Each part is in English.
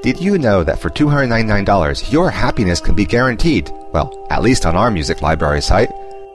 Did you know that for $299, your happiness can be guaranteed? Well, at least on our music library site.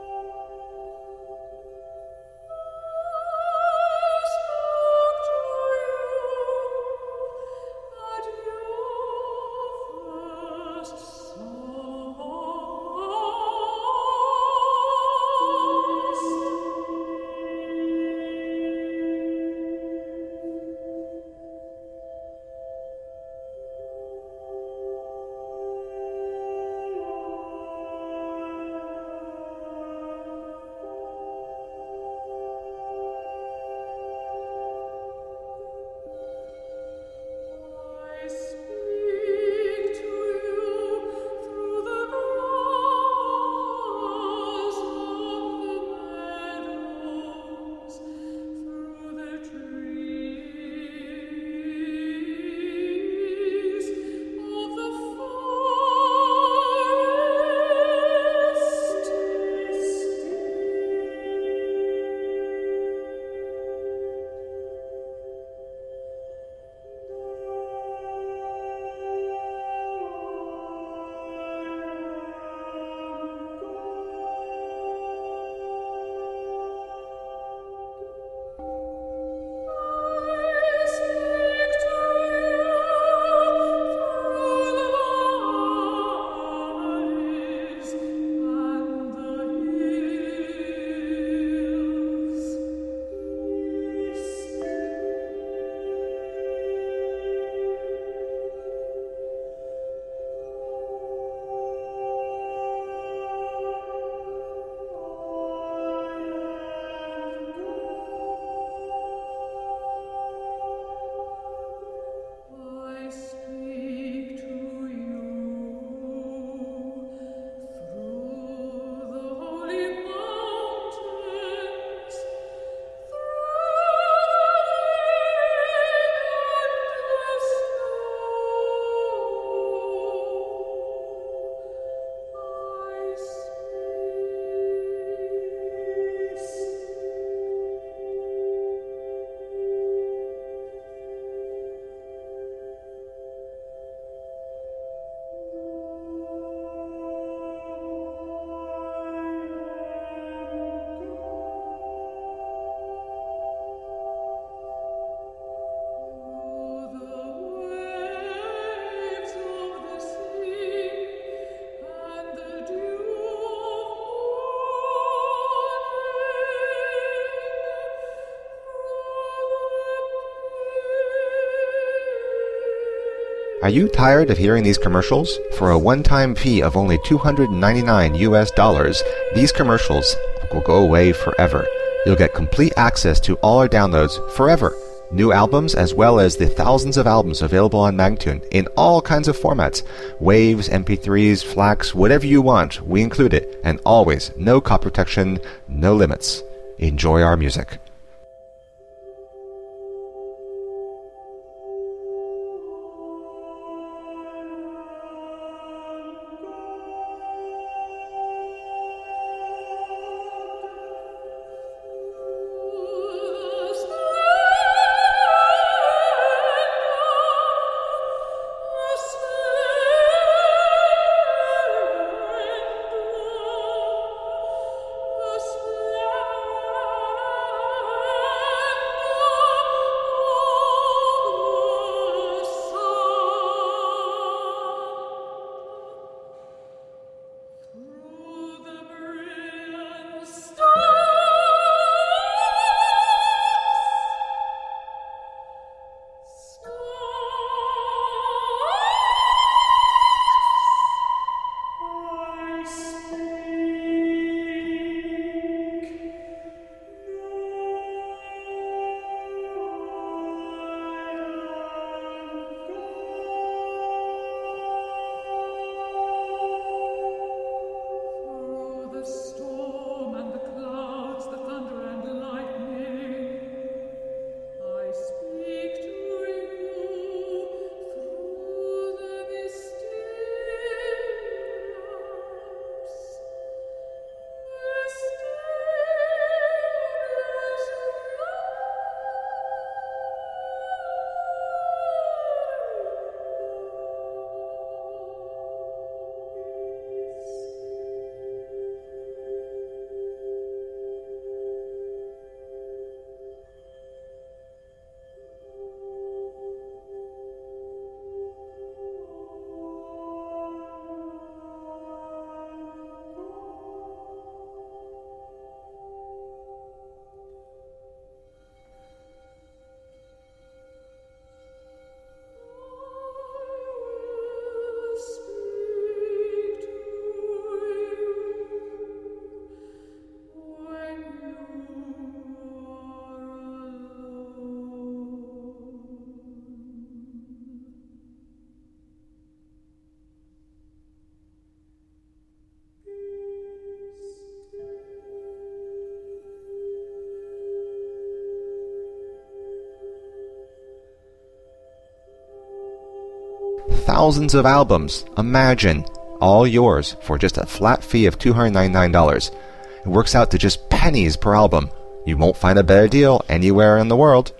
Are you tired of hearing these commercials? For a one-time fee of only $299 US, these commercials will go away forever. You'll get complete access to all our downloads forever. New albums as well as the thousands of albums available on Magtune in all kinds of formats. Waves, MP3s, FLACs, whatever you want, we include it. And always, no copy protection, no limits. Enjoy our music. Thousands of albums, imagine, all yours for just a flat fee of $299. It works out to just pennies per album. You won't find a better deal anywhere in the world.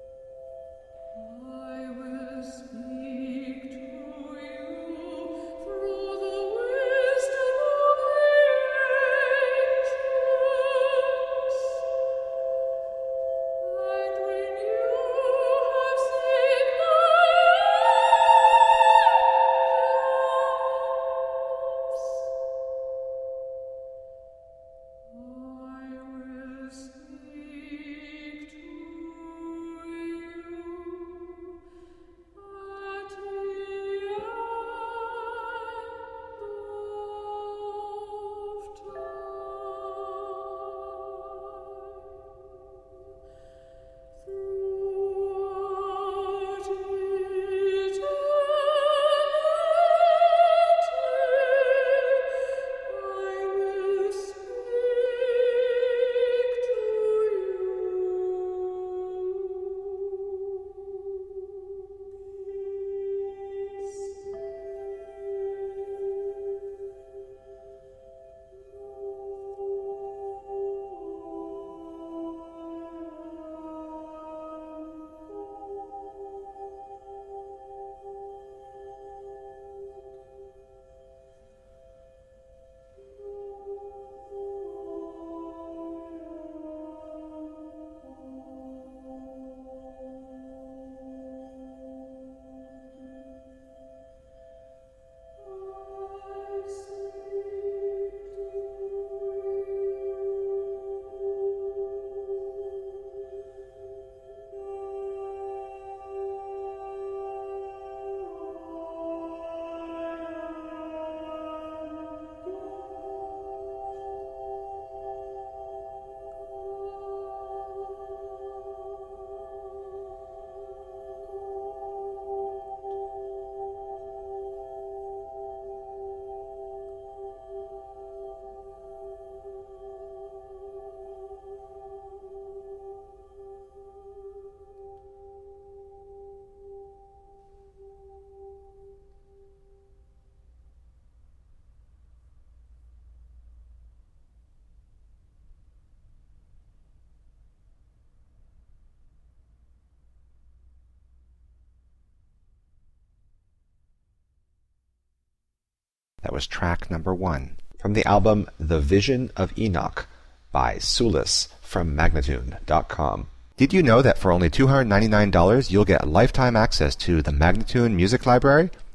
That was track number 1 from the album The Vision of Enoch by Sulis from Magnatune.com. Did you know that for only $299 you'll get lifetime access to the Magnatune Music Library?